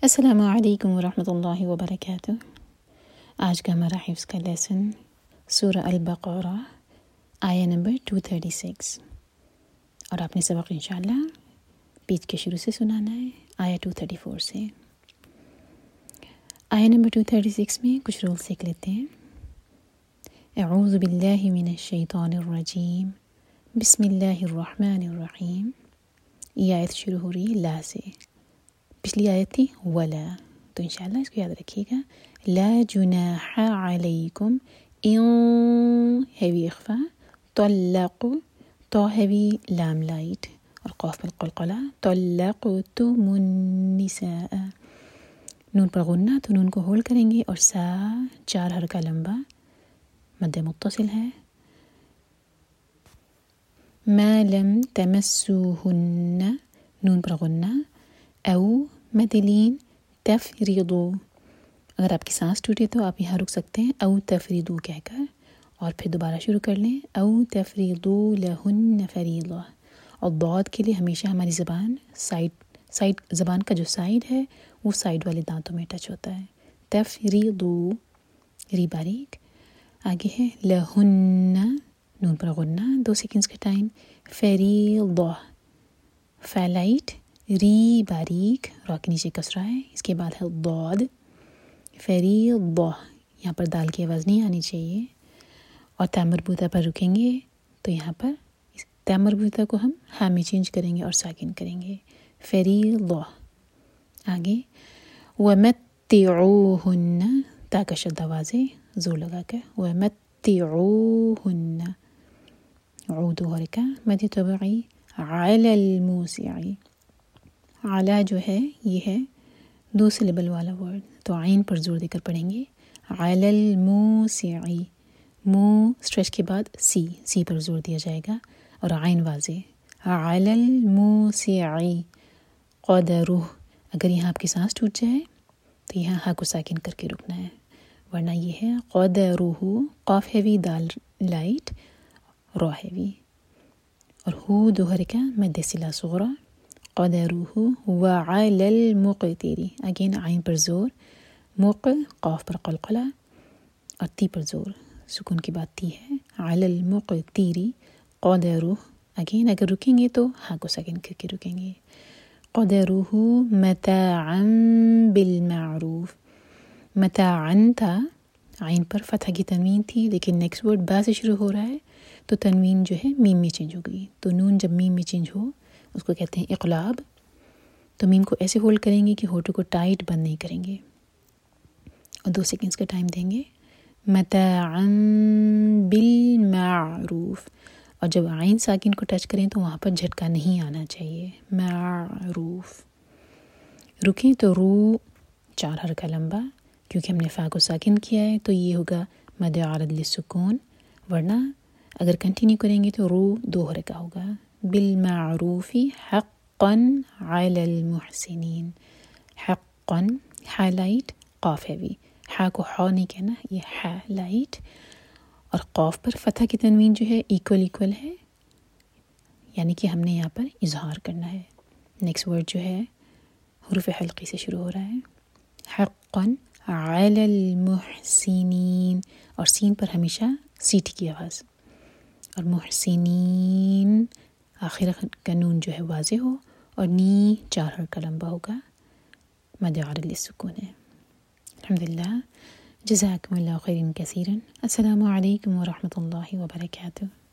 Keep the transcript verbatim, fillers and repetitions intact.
السلام علیکم ورحمۃ اللہ وبرکاتہ۔ آج کا ہمارا حفظ کا لیسن سورہ البقرہ آیا نمبر دو سو چھتیس، اور آپ نے سبق انشاءاللہ پیج کے شروع سے سنانا ہے، آیا دو سو چوتیس سے۔ آیا نمبر دو سو چھتیس میں کچھ رول سیکھ لیتے ہیں۔ اعوذ باللہ من الشیطان الرجیم، بسم اللہ الرحمن الرحیم۔ یہ آیت شروع ہو رہی ہے لا سے، پچھلی آیت تھی ولا، تو انشاءاللہ اس کو یاد رکھیے گا۔ لا جناح علیکم ان ہیوی اخفا، طلق تو ہیوی لام لائٹ اور قاف پر قلقلہ، طلقتم النساء، نون پر غنہ تو نون کو ہول کریں گے، اور سا چار حرکہ لمبا مد متصل ہے۔ ما لم تمسوہن، نون پر غنہ، او مدلین تفریضو، اگر آپ کی سانس ٹوٹے تو آپ یہاں رک سکتے ہیں او تفریضو کہہ کر، اور پھر دوبارہ شروع کر لیں او تفریضو لہن فریضہ۔ اور ضاد کے لیے ہمیشہ ہماری زبان سائڈ سائڈ زبان کا جو سائڈ ہے وہ سائڈ والے دانتوں میں ٹچ ہوتا ہے۔ تفریضو ری باریک، آگے ہے لہن، نون پر غنہ، دو سیکنڈز کا ٹائم، فریضہ، فیلائٹ، ری باریک، را کے نیچے کسرہ ہے، اس کے بعد ہے ضاد، فریضہ، یہاں پر دال کی آواز نہیں آنی چاہیے، اور تا مربوطہ پر رکیں گے تو یہاں پر تا مربوطہ کو ہم ہا میں چینج کریں گے اور ساکن کریں گے، فریضہ۔ آگے ومتعوہن، تا کا شد واضح زور لگا کر، ومتعوہن، عود حرکہ مد طبعی، علی الموسعی، اعلیٰ جو ہے یہ ہے دو سلیبل والا ورڈ، تو عین پر زور دے کر پڑھیں گے، علی الموسعی، مو اسٹریچ کے بعد سی سی پر زور دیا جائے گا اور عین واضح، علی الموسعی قدرہ، اگر یہاں آپ کی سانس ٹوٹ جائے تو یہاں ہا کو ساکن کر کے رکنا ہے، ورنہ یہ ہے قدرہ، قاف ہیوی دال لائٹ را ہیوی، اور ہو دو حرکہ مد صلہ صغریٰ، قدرہ وعلی المقتر، اگین عین پر زور، مق قاف پر قلقلہ اور تی پر زور، سکون کی بات تی ہے، علی المقتر قدرہ، اگین اگر رکیں گے تو ہاں کو ساکن کر کے رکیں گے، قدرہ متاعا بالمعروف، متاعا تھا، عین پر فتح کی تنوین تھی، لیکن نیکسٹ ورڈ با سے شروع ہو رہا ہے تو تنوین جو ہے میم میں چینج ہو گئی، تو نون جب میم میں چینج ہو اس کو کہتے ہیں اقلاب، تو میم کو ایسے ہولڈ کریں گے کہ ہونٹوں کو ٹائٹ بند نہیں کریں گے، اور دو سیکنڈز کا ٹائم دیں گے، متاعا بالمعروف، اور جب عین ساکن کو ٹچ کریں تو وہاں پر جھٹکا نہیں آنا چاہیے، معروف۔ رکیں تو رو چار حرکہ لمبا، کیونکہ ہم نے فا کو ساکن کیا ہے تو یہ ہوگا مد عارض للسکون، ورنہ اگر کنٹینیو کریں گے تو رو دو حرکہ ہوگا، بالمعروف حقا علی المحسنین، حقا ہا لائٹ قاف ہیوی، ہا کو ہا نہیں کہنا، یہ ہا لائٹ، اور قاف پر فتح کی تنوین جو ہے ایکول ایکول ہے، یعنی کہ ہم نے یہاں پر اظہار کرنا ہے۔ نیکسٹ ورڈ جو ہے حروف حلقی سے شروع ہو رہا ہے، حقا علی المحسنین، اور سین پر ہمیشہ سیٹی کی آواز، اور محسنین آخر کا نون جو ہے واضح ہو، اور نی چار حرکہ لمبا ہوگا، مد عارض للسکون ہے۔ الحمدللہ، جزاکم اللہ خیرا کثیرا، السلام علیکم ورحمۃ اللہ وبرکاتہ۔